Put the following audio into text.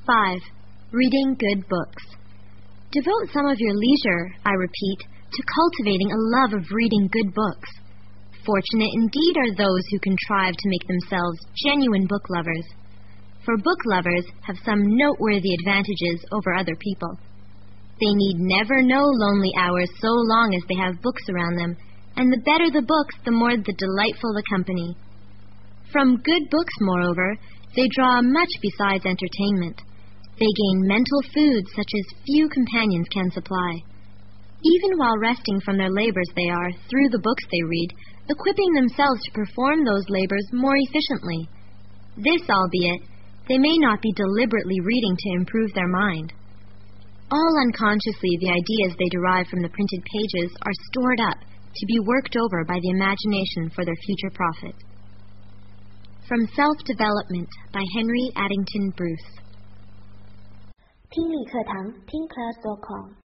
5. Reading good books. Devote some of your leisure, I repeat, to cultivating a love of reading good books. Fortunate indeed are those who contrive to make themselves genuine book lovers, for book lovers have some noteworthy advantages over other people. They need never know lonely hours so long as they have books around them, and the better the books, the more the delightful the company. From good books, moreover, they draw much besides entertainment. They gain mental food such as few companions can supply. Even while resting from their labors they are, through the books they read, equipping themselves to perform those labors more efficiently. This, albeit, they may not be deliberately reading to improve their mind. All unconsciously the ideas they derive from the printed pages are stored up to be worked over by the imagination for their future profit. From Self-Development by Henry Addington Bruce. 听力课堂听class.com